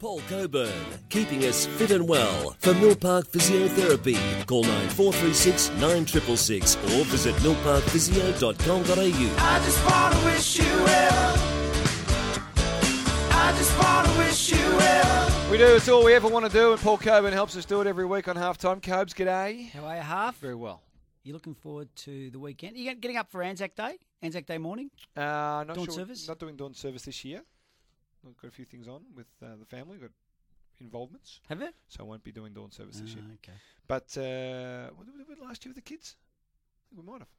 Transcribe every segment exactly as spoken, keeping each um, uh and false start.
Paul Coburn, keeping us fit and well. For Mill Park Physiotherapy, call nine four three six, nine six six six or visit mill park physio dot com dot a u. I just want to wish you well. I just want to wish you well. We do. It's all we ever want to do, and Paul Coburn helps us do it every week on Halftime. Cobes, g'day. How are you, Half? Very well. You looking forward to the weekend? Are you getting up for Anzac Day? Anzac Day morning? Uh, not Dawn sure, service? Not doing dawn service this year. We've got a few things on with uh, the family. We've got involvements. Have you? So I won't be doing dawn service this Ah, year. okay. But uh, what did we do last year with the kids? I think we might have.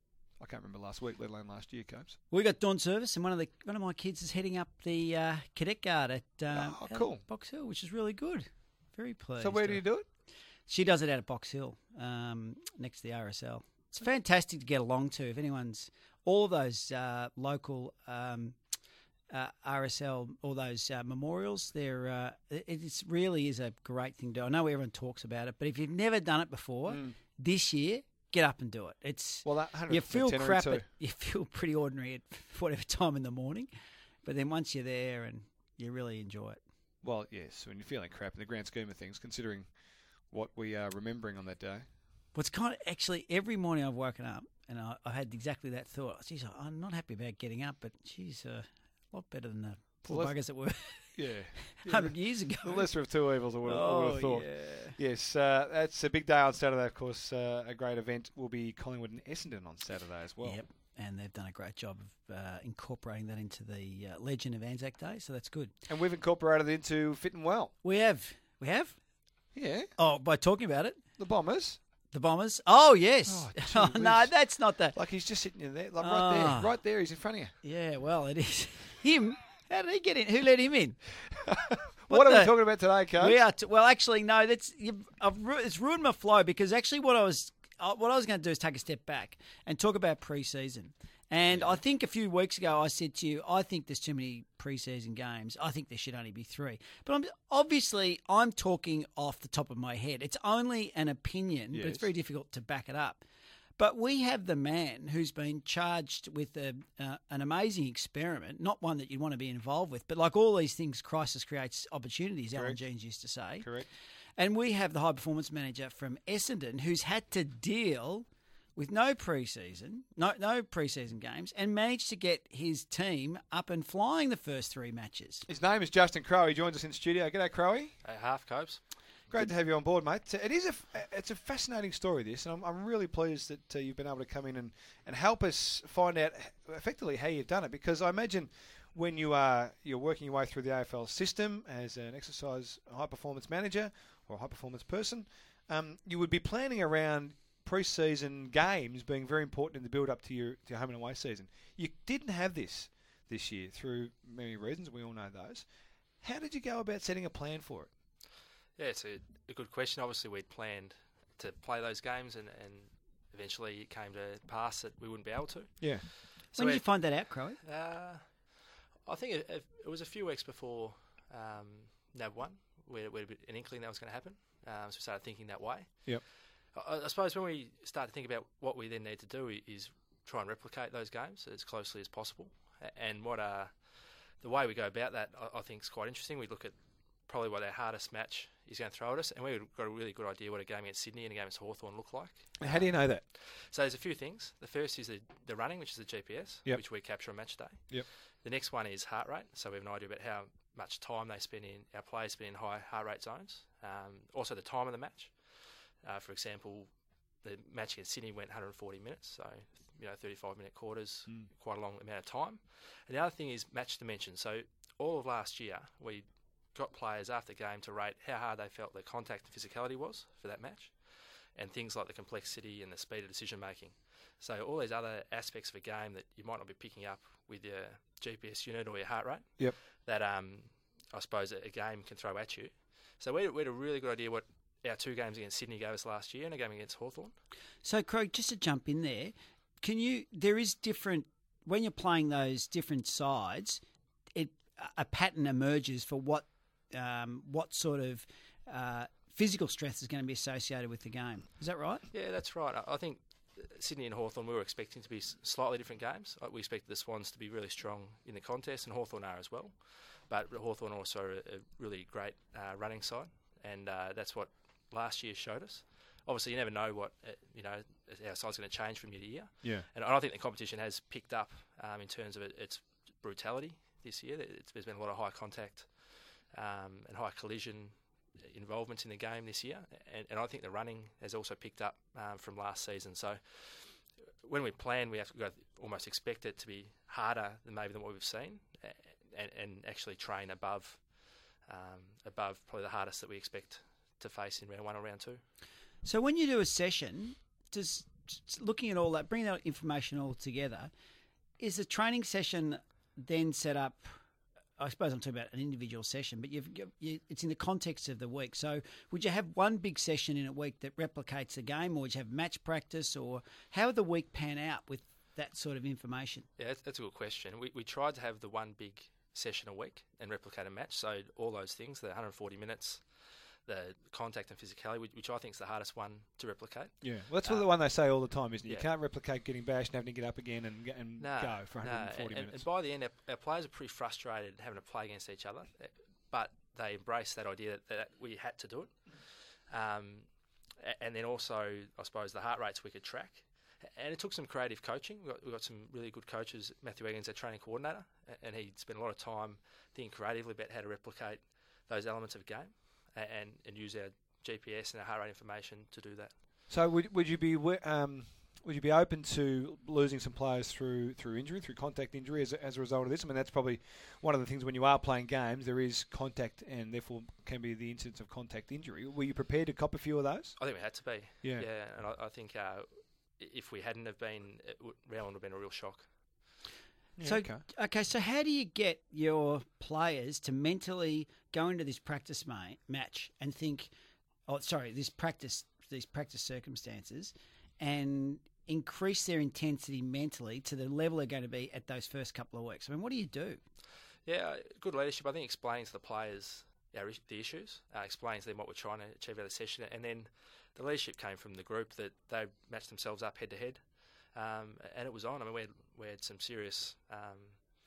I can't remember last week, let alone last year, Cobes. We got dawn service, and one of the one of my kids is heading up the uh, cadet guard at, uh, Oh, at cool. Box Hill, which is really good. Very pleased. So where do you do it? She does it out at Box Hill, um, next to the R S L. It's fantastic to get along to. If anyone's all those uh, local um, uh, R S L, all those uh, memorials, they're uh, it it's really is a great thing to do. I know everyone talks about it, but if you've never done it before, Mm. this year get up and do it. It's Well, that you feel centenary crap. too. At, you feel pretty ordinary at whatever time in the morning, but then once you're there and you really enjoy it. Well, yes, when you're feeling crap in the grand scheme of things, considering what we are remembering on that day. What's kind of actually every morning I've woken up and I, I had exactly that thought. Geez, I'm not happy about getting up, but geez, uh, a lot better than the poor Well, buggers that were Yeah. a hundred years ago. The lesser of two evils, I would, I would Oh, have thought. yeah. Yes, uh, that's a big day on Saturday, of course. Uh, a great event will be Collingwood and Essendon on Saturday as well. Yep, and they've done a great job of uh, incorporating that into the uh, legend of Anzac Day, so that's good. And we've incorporated it into Fit and Well. We have, we have. Yeah, Oh, by talking about it, the Bombers. the Bombers. Oh, yes. Oh, gee Oh, no, whiz. that's not the. Like he's just sitting in there, like right Ah. there, right there. He's in front of you. Yeah, well, it is him. How did he get in? Who let him in? What, are the- we talking about today, Coach? We are t- well, actually, no. That's you've, I've ru- it's ruined my flow because actually, what I was uh, what I was going to do is take a step back and talk about pre-season. And I think a few weeks ago I said to you, I think there's too many pre-season games. I think there should only be three. But I'm, obviously, I'm talking off the top of my head. It's only an opinion, but Yes. it's very difficult to back it up. But we have the man who's been charged with a, uh, an amazing experiment, not one that you'd want to be involved with, but like all these things, crisis creates opportunities, Alan Correct. Jeans used to say. Correct. And we have the high performance manager from Essendon who's had to deal with no pre-season, no, no pre-season games, and managed to get his team up and flying the first three matches. His name is Justin Crowe. He joins us in studio. G'day, Crowe. Hey, half Copes. Great to have you on board, mate. It is a, it's a fascinating story, this, and I'm, I'm really pleased that uh, you've been able to come in and, and help us find out effectively how you've done it, because I imagine when you are you're working your way through the A F L system as an exercise high-performance manager or high-performance person, um, you would be planning around pre-season games being very important in the build-up to your, to your home and away season. You didn't have this this year through many reasons. We all know those. How did you go about setting a plan for it? Yeah, it's a, a good question. Obviously, we'd planned to play those games, and, and eventually it came to pass that we wouldn't be able to. Yeah. So when did we- you find that out, Crowe? Uh, I think it, it, it was a few weeks before um, N A B one, where we had an inkling that was going to happen. Um, so we started thinking that way. Yep. I, I suppose when we start to think about what we then need to do is try and replicate those games as closely as possible. A- And what uh, the way we go about that, I, I think, is quite interesting. We look at probably what our hardest match is going to throw at us, and we've got a really good idea what a game against Sydney and a game against Hawthorn look like. How do you know that? So there's a few things. The first is the, the running, which is the G P S, Yep. which we capture on match day. Yep. The next one is heart rate, so we have an idea about how much time they spend in, our players spend in high heart rate zones. Um, also the time of the match. Uh, for example, the match against Sydney went one hundred forty minutes, so you know thirty-five minute quarters, Mm. quite a long amount of time. And the other thing is match dimension. So all of last year, we got players after the game to rate how hard they felt the contact and physicality was for that match, and things like the complexity and the speed of decision making. So all these other aspects of a game that you might not be picking up with your G P S unit or your heart rate, Yep. that um, I suppose a, a game can throw at you. So we had, we had a really good idea what our two games against Sydney gave us last year and a game against Hawthorn. So, Crowe, just to jump in there, can you? There is different when you're playing those different sides. It a pattern emerges for what um, what sort of uh, physical strength is going to be associated with the game. Is that right? Yeah, that's right. I I think Sydney and Hawthorn, we were expecting to be s- slightly different games. Like, we expected the Swans to be really strong in the contest, and Hawthorn are as well. but Hawthorn are also a, a really great uh, running side, and uh, that's what last year showed us. Obviously, you never know what uh, you know our side's going to change from year to year. Yeah. And I think the competition has picked up um, in terms of it, its brutality this year. It's, there's been a lot of high contact um, and high collision involvements in the game this year, and, and I think the running has also picked up um, from last season. So when we plan, we have to almost expect it to be harder than maybe than what we've seen, and, and actually train above um, above probably the hardest that we expect to face in round one or round two. So when you do a session, just looking at all that, bringing that information all together, is the training session then set up? I suppose I'm talking about an individual session, but you've, you, it's in the context of the week. So would you have one big session in a week that replicates the game, or would you have match practice, or how would the week pan out with that sort of information? Yeah, that's, that's a good question. We we tried to have the one big session a week and replicate a match. So all those things, the one hundred forty minutes, the contact and physicality, which, which I think is the hardest one to replicate. Yeah, well, that's uh, the one they say all the time, isn't it? Yeah. You can't replicate getting bashed and having to get up again and, and nah, go for one hundred forty nah. and, minutes. And by the end, our, our players are pretty frustrated having to play against each other, but they embrace that idea that, that we had to do it. Um, and then also, I suppose, the heart rates we could track. And it took some creative coaching. We got, we got some really good coaches. Matthew Egan's our training coordinator, and he spent a lot of time thinking creatively about how to replicate those elements of game and, and use our G P S and our heart rate information to do that. So would would you be um, would you be open to losing some players through through injury, through contact injury, as a, as a result of this? I mean, that's probably one of the things when you are playing games. There is contact, and therefore can be the incidence of contact injury. Were you prepared to cop a few of those? I think we had to be. Yeah, yeah, and I, I think uh, if we hadn't have been, it would, round one would have been a real shock. Yeah, so okay. okay, so how do you get your players to mentally go into this practice ma- match and think, oh, sorry, this practice, these practice circumstances, and increase their intensity mentally to the level they're going to be at those first couple of weeks? I mean, what do you do? Yeah, good leadership. I think explaining to the players our, the issues, uh, explaining to them what we're trying to achieve out of the session, and then the leadership came from the group that they matched themselves up head to head. Um, and it was on. I mean, we had, we had some serious, um,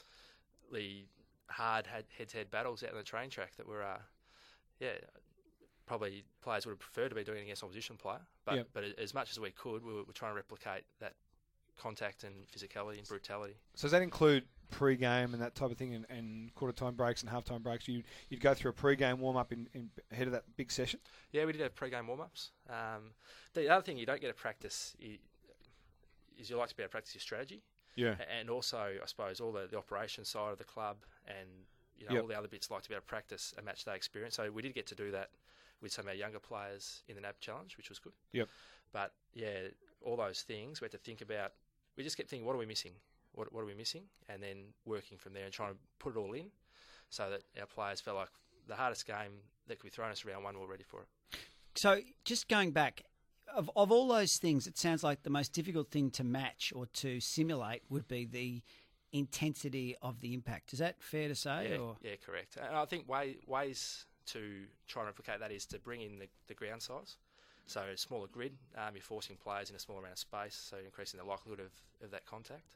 hard head-to-head battles out on the train track that were, uh, yeah, probably players would have preferred to be doing against an opposition player. But yep. but as much as we could, we were, we were trying to replicate that contact and physicality and brutality. So does that include pre-game and that type of thing, and, and quarter-time breaks and half-time breaks? You, you'd go through a pre-game warm-up in, in ahead of that big session? Yeah, we did have pre-game warm-ups. Um, the other thing you don't get to practice is, is you like to be able to practice your strategy. Yeah. And also, I suppose, all the, the operations side of the club and you know yep. all the other bits like to be able to practice a match day experience. So we did get to do that with some of our younger players in the N A B Challenge, which was good. Yep. But, yeah, all those things we had to think about. We just kept thinking, what are we missing? What, what are we missing? And then working from there and trying to put it all in so that our players felt like the hardest game that could be thrown us around one, we're ready for it. So just going back, Of of all those things, it sounds like the most difficult thing to match or to simulate would be the intensity of the impact. Is that fair to say? Yeah, or? yeah, correct. And I think way, ways to try and replicate that is to bring in the, the ground size. So a smaller grid, um, you're forcing players in a smaller amount of space, so increasing the likelihood of, of that contact.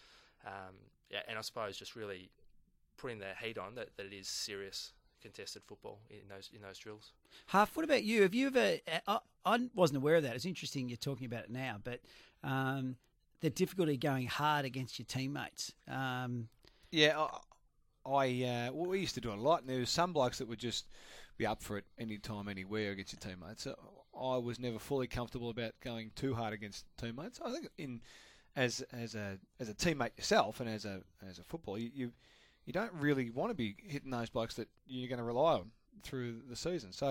Um, yeah, and I suppose just really putting that heat on that, that it is serious contested football in those in those drills. Half, what about you? Have you ever? I, I wasn't aware of that. It's interesting you're talking about it now, but um, the difficulty going hard against your teammates. Um, yeah, I, I uh, well, we used to do it a lot, and there was some blokes that would just be up for it any time, anywhere against your teammates. So I was never fully comfortable about going too hard against teammates. I think in as as a as a teammate yourself and as a as a footballer, you. you You don't really want to be hitting those blokes that you're going to rely on through the season. So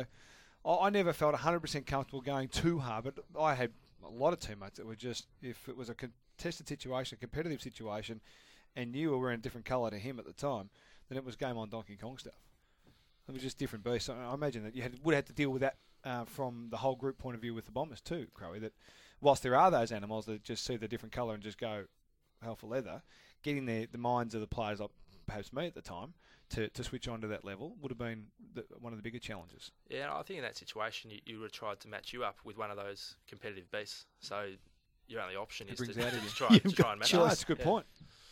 I never felt one hundred percent comfortable going too hard, but I had a lot of teammates that were just, if it was a contested situation, a competitive situation, and you were wearing a different colour to him at the time, then it was game on Donkey Kong stuff. It was just different beasts. I imagine that you had, would have had to deal with that uh, from the whole group point of view with the Bombers too, Crowie, that whilst there are those animals that just see the different colour and just go hell for leather, getting the, the minds of the players up, perhaps me at the time, to, to switch on to that level would have been the, one of the bigger challenges. Yeah, I think in that situation you, you would have tried to match you up with one of those competitive beasts. So your only option it is to, to, to try, to try and match oh, us. that's a good yeah. point.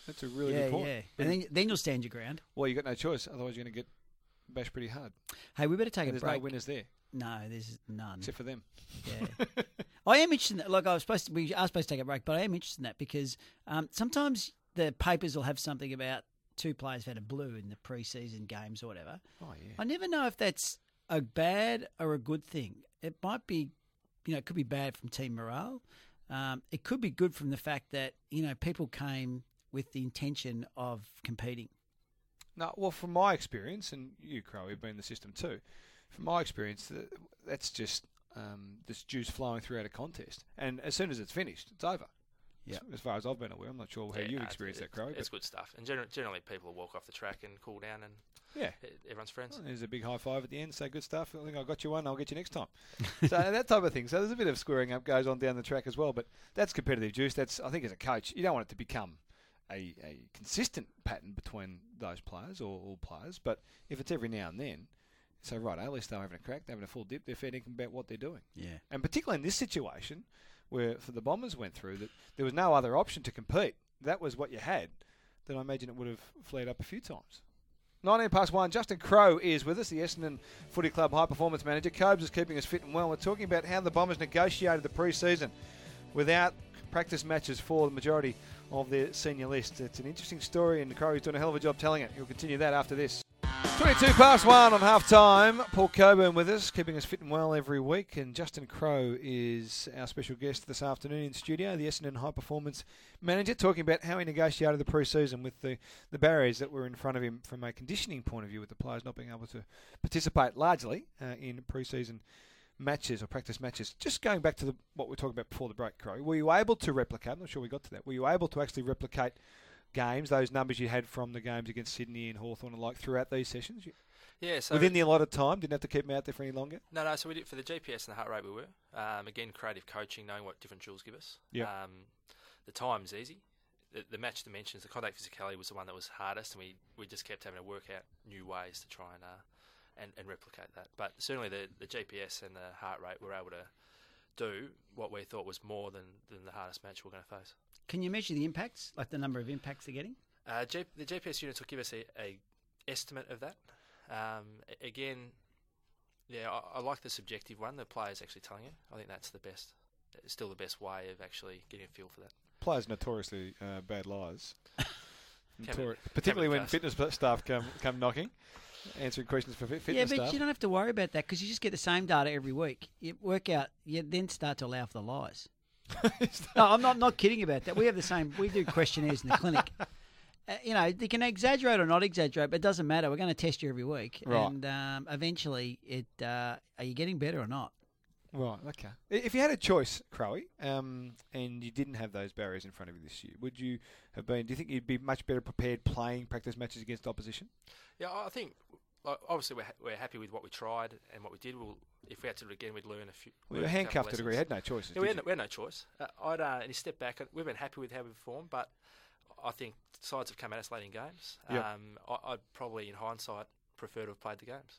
That's a really yeah, good point. yeah. And then, then you'll stand your ground. Well, you've got no choice. Otherwise, you're going to get bashed pretty hard. Hey, we better take And a there's break. no winners there, No, there's none. except for them. Yeah. I am interested in that. Like, I was supposed to, we are supposed to take a break, but I am interested in that because um, sometimes the papers will have something about two players have had a blue in the pre-season games or whatever. Oh, yeah. I never know if that's a bad or a good thing. It might be, you know, it could be bad from team morale. Um, it could be good from the fact that, you know, people came with the intention of competing. No, well, from my experience, and you, Crow, you've been in the system too. From my experience, th- that's just um, this juice flowing throughout a contest, and as soon as it's finished, it's over. Yeah. As, as far as I've been aware, I'm not sure how Yeah, you've no, experienced it's, that, Crow. It's but good stuff. And gener- generally, people will walk off the track and cool down, and yeah, everyone's friends. Well, there's a big high five at the end. Say good stuff. I think I got you one. I'll get you next time. So that type of thing. So there's a bit of squaring up goes on down the track as well. But that's competitive juice. That's I think as a coach, you don't want it to become a, a consistent pattern between those players or all players. But if it's every now and then, so right, at least they're having a crack, they're having a full dip. They're fair dinkum about what they're doing. Yeah. And particularly in this situation, where for the Bombers went through that, there was no other option to compete. That was what you had. Then I imagine it would have flared up a few times. nineteen past one, Justin Crowe is with us, the Essendon Footy Club High Performance Manager. Cobes is keeping us fit and well. We're talking about how the Bombers negotiated the pre-season without practice matches for the majority of their senior list. It's an interesting story, and Crowe's doing a hell of a job telling it. He'll continue that after this. twenty-two past one on half-time. Paul Coburn with us, keeping us fit and well every week. And Justin Crowe is our special guest this afternoon in studio, the Essendon High Performance Manager, talking about how he negotiated the pre-season with the, the barriers that were in front of him from a conditioning point of view, with the players not being able to participate largely uh, in pre-season matches or practice matches. Just going back to the, what we were talking about before the break, Crowe, were you able to replicate, I'm not sure we got to that, were you able to actually replicate games, those numbers you had from the games against Sydney and Hawthorn and like throughout these sessions? You, Yeah, so within the allotted time, didn't have to keep them out there for any longer? No, no. So we did for the G P S and the heart rate. We were um, again creative coaching, knowing what different drills give us. Yep. Um, the time's easy. The, the match dimensions, the contact physicality was the one that was hardest, and we, we just kept having to work out new ways to try and uh, and, and replicate that. But certainly the, the G P S and the heart rate were able to do what we thought was more than, than the hardest match we're going to face. Can you measure the impacts, like the number of impacts they're getting? Uh, G- the G P S units will give us a, a estimate of that. Um, a- again, yeah, I, I like the subjective one. The player's actually telling you. I think that's the best. It's still the best way of actually getting a feel for that. Players notoriously uh, bad liars. Can Notori- be- particularly can be when fast. fitness staff come come knocking, answering questions for fit- Yeah, fitness but staff. you don't have to worry about that because you just get the same data every week. You work out, you then start to allow for the lies. No, I'm not not kidding about that. We have the same. We do questionnaires in the clinic. Uh, you know, they can exaggerate or not exaggerate, but it doesn't matter. We're going to test you every week, Right. and um, eventually, it uh, are you getting better or not? Right, okay. I- If you had a choice, Crowe, um, and you didn't have those barriers in front of you this year, would you have been, do you think you'd be much better prepared playing practice matches against opposition? Yeah, I think like, obviously we're, ha- we're happy with what we tried and what we did. We'll, if we had to do it again, we'd learn a few. Well, learn you were a couple handcuffed to a degree, lessons. had no choices. Yeah, we did had, you? no, we had no choice. Uh, I'd uh, and you step back. We've been happy with how we've performed, but I think sides have come at us late in games. Yep. Um, I, I'd probably, in hindsight, prefer to have played the games,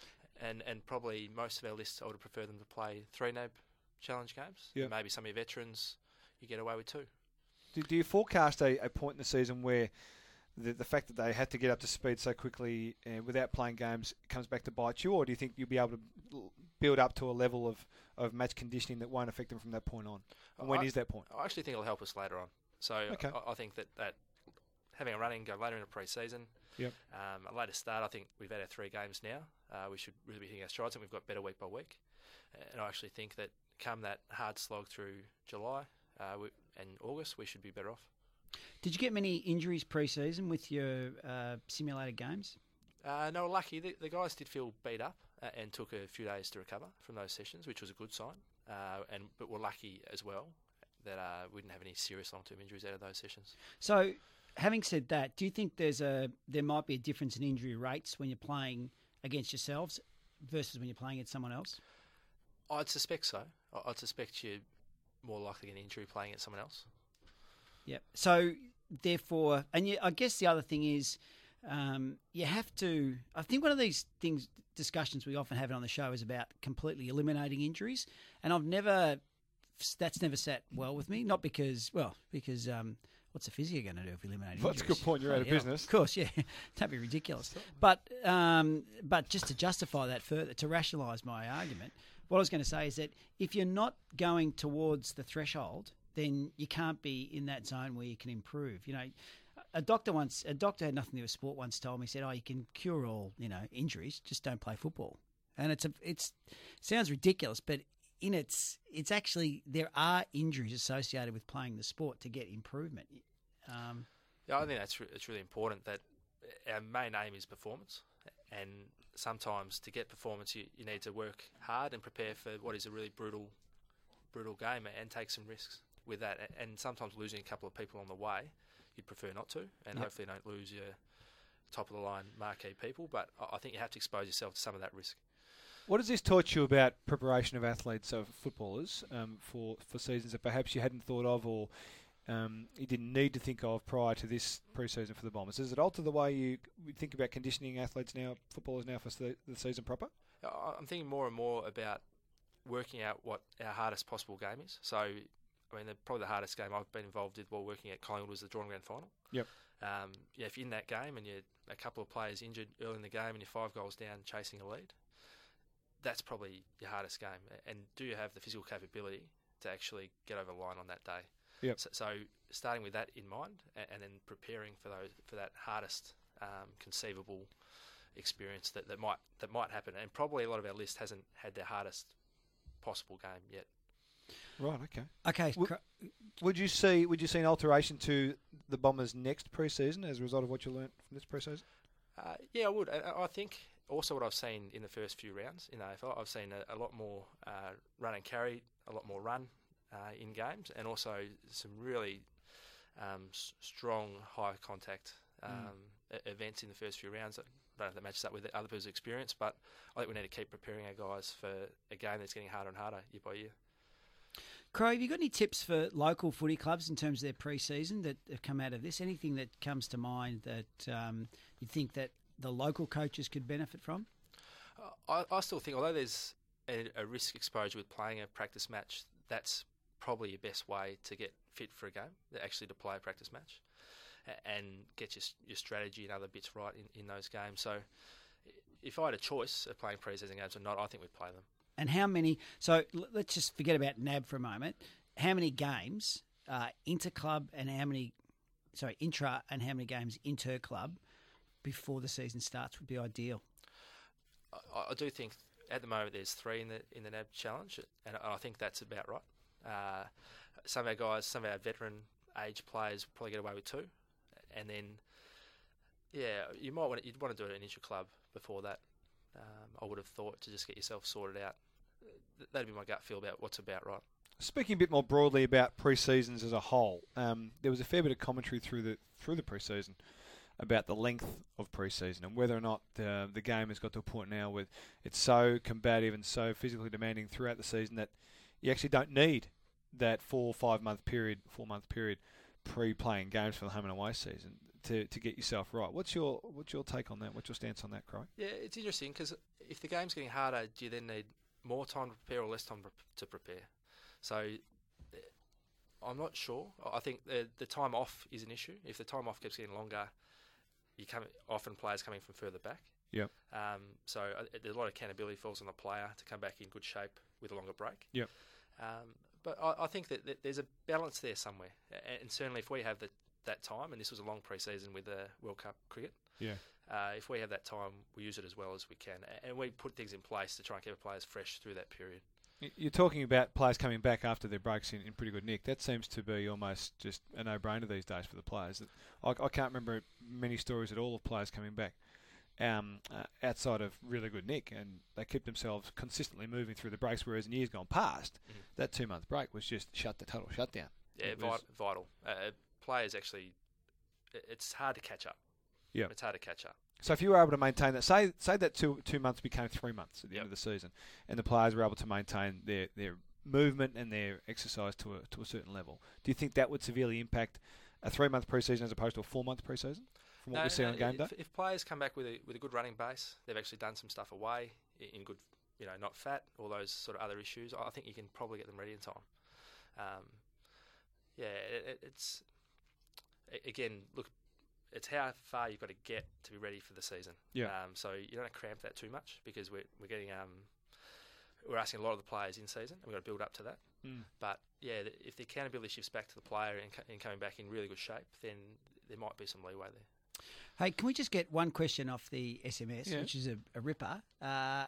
and and probably most of our lists I would have preferred them to play three N A B challenge games. Yep. Maybe some of your veterans, you get away with two. Do, do you forecast a, a point in the season where the the fact that they had to get up to speed so quickly uh, without playing games comes back to bite you, or do you think you'll be able to l- build up to a level of, of match conditioning that won't affect them from that point on? And when I- is that point? I actually think it'll help us later on. So Okay. I, I think that, that having a run-in go later in the pre-season, Yep. um, a later start, I think we've had our three games now. Uh, we should really be hitting our strides, and we've got better week by week. And I actually think that come that hard slog through July uh, we, and August, we should be better off. Did you get many injuries pre-season with your uh, simulated games? Uh, no, lucky. The, the guys did feel beat up uh, and took a few days to recover from those sessions, which was a good sign. Uh, and but we're lucky as well that uh, we didn't have any serious long-term injuries out of those sessions. So, having said that, do you think there's a there might be a difference in injury rates when you're playing against yourselves versus when you're playing against someone else? I'd suspect so. I- I'd suspect you're more likely to get an injury playing at someone else. Yep. So, therefore, and you, I guess the other thing is, um, you have to. I think one of these things, discussions we often have on the show is about completely eliminating injuries, and I've never. That's never sat well with me. Not because, well, because um, what's the physio going to do if eliminating Well, that's a injuries? good point. You're out of Yeah, business. Of course, yeah. That'd be ridiculous. But um, but just to justify that further, to rationalise my argument, what I was going to say is that if you're not going towards the threshold, then you can't be in that zone where you can improve. You know, a doctor once, a doctor had nothing to do with sport once told me, he said, "Oh, you can cure all, you know, injuries, just don't play football." And it's a, it's sounds ridiculous, but in its, it's actually there are injuries associated with playing the sport to get improvement. Um, Yeah, I think that's re- it's really important that our main aim is performance, and sometimes to get performance, you, you need to work hard and prepare for what is a really brutal, brutal game, and take some risks with that. A- And sometimes losing a couple of people on the way, you'd prefer not to, and Yep. hopefully don't lose your top of the line marquee people. But I I think you have to expose yourself to some of that risk. What does this taught you about preparation of athletes, of footballers, um, for, for seasons that perhaps you hadn't thought of or um, you didn't need to think of prior to this pre-season for the Bombers? Does it alter the way you think about conditioning athletes now, footballers now for the, the season proper? I- I'm thinking more and more about working out what our hardest possible game is. So, I mean, the, probably the hardest game I've been involved with while working at Collingwood was the Drawn Grand Final. Yep. Um, yeah, if you're in that game and you're a couple of players injured early in the game and you're five goals down chasing a lead, that's probably your hardest game. And do you have the physical capability to actually get over the line on that day? Yep. So, so starting with that in mind, and, and then preparing for those for that hardest um, conceivable experience that, that might that might happen, and probably a lot of our list hasn't had their hardest possible game yet. Right. Okay. okay, W- cr- Would you see Would you see an alteration to the Bombers' next pre-season as a result of what you learnt from this pre-season? Uh, yeah, I would. I, I think also what I've seen in the first few rounds in A F L, I've seen a, a lot more uh, run and carry, a lot more run uh, in games, and also some really um, s- strong high contact um, Mm. e- events in the first few rounds. I don't know if that matches up with other people's experience, but I think we need to keep preparing our guys for a game that's getting harder and harder year by year. Crow, have you got any tips for local footy clubs in terms of their pre-season that have come out of this? Anything that comes to mind that um, you think that the local coaches could benefit from? I, I still think, although there's a, a risk exposure with playing a practice match, that's probably your best way to get fit for a game, actually to play a practice match a- and get your your strategy and other bits right in, in those games. So if I had a choice of playing pre-season games or not, I think we'd play them. And how many? So l- let's just forget about N A B for a moment. How many games uh, inter-club and how many, sorry, intra and how many games inter-club before the season starts would be ideal? I, I do think at the moment there's three in the in the N A B challenge, and I think that's about right. Uh, some of our guys, some of our veteran age players probably get away with two, and then yeah, you might want to, you'd want to do it at an intra-club before that. Um, I would have thought to just get yourself sorted out. Th- That'd be my gut feel about what's about right. Speaking a bit more broadly about pre-seasons as a whole, um, there was a fair bit of commentary through the through the pre-season about the length of pre-season and whether or not uh, the game has got to a point now where it's so combative and so physically demanding throughout the season that you actually don't need that four or five month period, four month period pre-playing games for the home and away season to, to get yourself right. What's your what's your take on that? What's your stance on that, Crow? Yeah, it's interesting because if the game's getting harder, do you then need more time to prepare or less time to prepare? So uh, I'm not sure. I think the the time off is an issue. If the time off keeps getting longer, you come often players coming from further back. Yep. Um, so uh, there's a lot of accountability falls on the player to come back in good shape with a longer break. Yep. Um, but I, I think that, that there's a balance there somewhere, and, and certainly if we have the, that time, and this was a long pre-season with the World Cup cricket. Yeah. Uh, if we have that time, we use it as well as we can, and we put things in place to try and keep our players fresh through that period. You're talking about players coming back after their breaks in, in pretty good nick. That seems to be almost just a no-brainer these days for the players. I, I can't remember many stories at all of players coming back um, uh, outside of really good nick, and they kept themselves consistently moving through the breaks, whereas in years gone past, Mhm. that two-month break was just shut the total shutdown. Yeah, It vi- was- vital. Uh, players actually, it- it's hard to catch up. Yeah. It's hard to catch up. So if you were able to maintain that, say say that two two months became three months at the Yep. end of the season, and the players were able to maintain their, their movement and their exercise to a to a certain level, do you think that would severely impact a three month preseason as opposed to a four month preseason from what No, we see no, on game if, day? if players come back with a with a good running base, they've actually done some stuff away i- in good, you know, not fat, all those sort of other issues. I think you can probably get them ready in time. Um, yeah, it, it- it's a- again, look, it's how far you've got to get to be ready for the season. Yeah. Um, so you don't cramp that too much because we're we're getting um, we're asking a lot of the players in season, and we've got to build up to that. Mm. But yeah, th- if the accountability shifts back to the player and, co- and coming back in really good shape, then there might be some leeway there. Hey, can we just get one question off the S M S, Yeah. which is a, a ripper? Uh,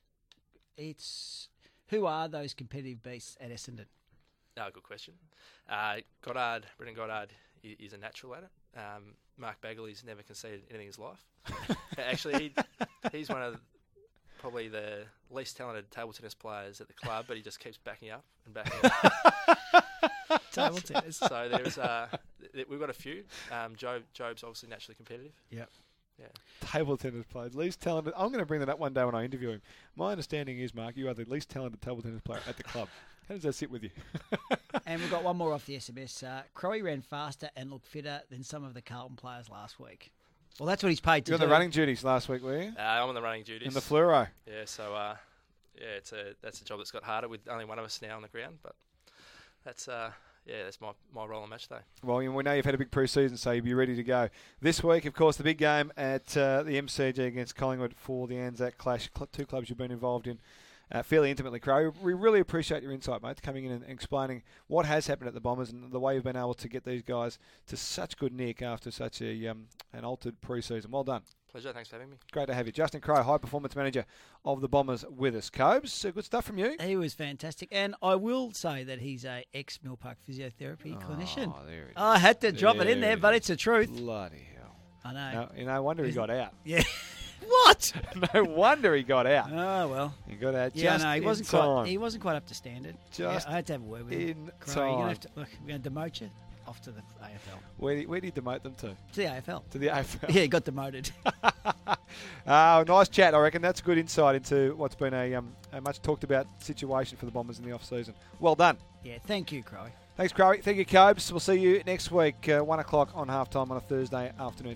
it's who are those competitive beasts at Essendon? Oh, good question. Uh, Goddard, Brendan Goddard i- is a natural at it. Um, Mark Bagley's never conceded anything in his life. Actually, he, he's one of probably the least talented table tennis players at the club, but he just keeps backing up and backing up. Table tennis. So there's uh, th- we've got a few. Um, Job, Job's obviously naturally competitive. Yep. Yeah. Table tennis players, least talented. I'm going to bring that up one day when I interview him. My understanding is, Mark, you are the least talented table tennis player at the club. How does that sit with you? And we've got one more off the S M S. Uh, Crowe ran faster and looked fitter than some of the Carlton players last week. Well, that's what he's paid to You were do. on the running duties last week, were you? Uh, I'm on the running duties. In the fluoro. Yeah, so uh, yeah, it's a that's a job that's got harder with only one of us now on the ground, but that's uh, yeah, that's my, my role on match day. Well, you- we know you've had a big pre-season, so you'll be ready to go. This week, of course, the big game at uh, the M C G against Collingwood for the Anzac Clash. Cl- two clubs you've been involved in uh, fairly intimately, Crow. We really appreciate your insight, mate, coming in and explaining what has happened at the Bombers and the way you've been able to get these guys to such good nick after such a um, an altered pre-season. Well done. Pleasure, thanks for having me. Great to have you. Justin Crowe, High Performance Manager of the Bombers with us. Cobes, uh, good stuff from you. He was fantastic. And I will say that he's a ex-Mill Park physiotherapy clinician. Oh, there it is. I had to drop it in There there, it but is. it's the truth. Bloody hell. I know. No, you know, wonder he got out. Yeah. What? No wonder he got out. Oh, well. He got out Yeah, just no, he in wasn't time. quite. He wasn't quite up to standard. Just yeah, I had to have a word with him. in Crowe, you're gonna time. have to, look, we're going to demote you off to the A F L. Where did, where did he demote them to? To the A F L. To the A F L. Yeah, he got demoted. Uh, nice chat, I reckon. That's good insight into what's been a, um, a much talked about situation for the Bombers in the off-season. Well done. Yeah, thank you, Crowe. Thanks, Crowe. Thank you, Cobes. We'll see you next week, uh, one o'clock on halftime on a Thursday afternoon.